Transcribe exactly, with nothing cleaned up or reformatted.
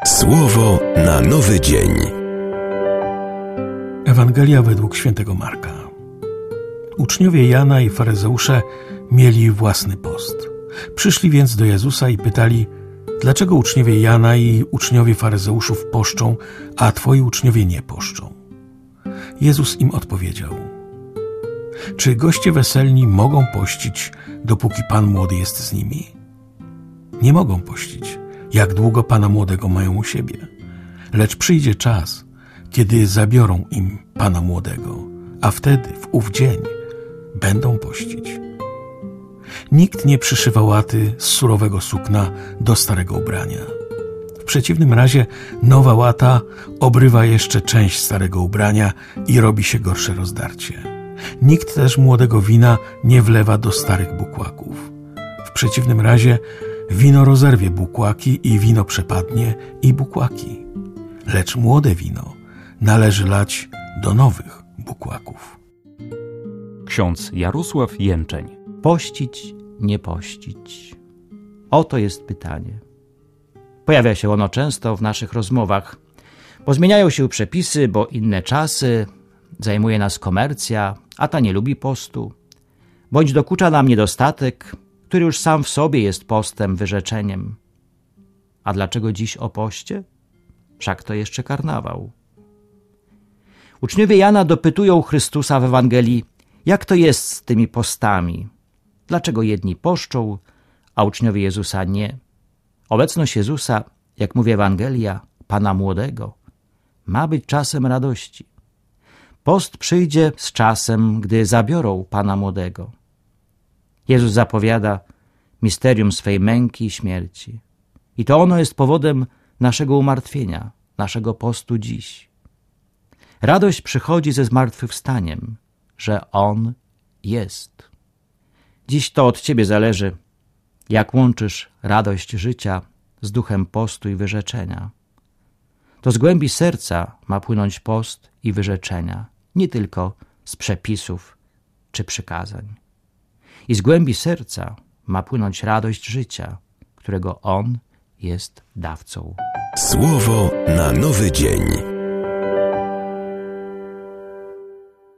Słowo na nowy dzień. Ewangelia według świętego Marka. Uczniowie Jana i faryzeusze mieli własny post. Przyszli więc do Jezusa i pytali: dlaczego uczniowie Jana i uczniowie faryzeuszów poszczą, a twoi uczniowie nie poszczą? Jezus im odpowiedział: czy goście weselni mogą pościć, dopóki pan młody jest z nimi? Nie mogą pościć, jak długo pana młodego mają u siebie. Lecz przyjdzie czas, kiedy zabiorą im pana młodego, a wtedy, w ów dzień, będą pościć. Nikt nie przyszywa łaty z surowego sukna do starego ubrania. W przeciwnym razie nowa łata obrywa jeszcze część starego ubrania i robi się gorsze rozdarcie. Nikt też młodego wina nie wlewa do starych bukłaków. W przeciwnym razie wino rozerwie bukłaki i wino przepadnie i bukłaki. Lecz młode wino należy lać do nowych bukłaków. Ksiądz Jarosław Jęczeń. Pościć, nie pościć? Oto jest pytanie. Pojawia się ono często w naszych rozmowach, bo zmieniają się przepisy, bo inne czasy, zajmuje nas komercja, a ta nie lubi postu, bądź dokucza nam niedostatek, który już sam w sobie jest postem, wyrzeczeniem. A dlaczego dziś o poście? Wszak to jeszcze karnawał. Uczniowie Jana dopytują Chrystusa w Ewangelii, jak to jest z tymi postami? Dlaczego jedni poszczą, a uczniowie Jezusa nie? Obecność Jezusa, jak mówi Ewangelia, Pana młodego, ma być czasem radości. Post przyjdzie z czasem, gdy zabiorą Pana młodego. Jezus zapowiada misterium swej męki i śmierci. I to ono jest powodem naszego umartwienia, naszego postu dziś. Radość przychodzi ze zmartwychwstaniem, że On jest. Dziś to od Ciebie zależy, jak łączysz radość życia z duchem postu i wyrzeczenia. To z głębi serca ma płynąć post i wyrzeczenia, nie tylko z przepisów czy przykazań. I z głębi serca ma płynąć radość życia, którego On jest dawcą. Słowo na nowy dzień.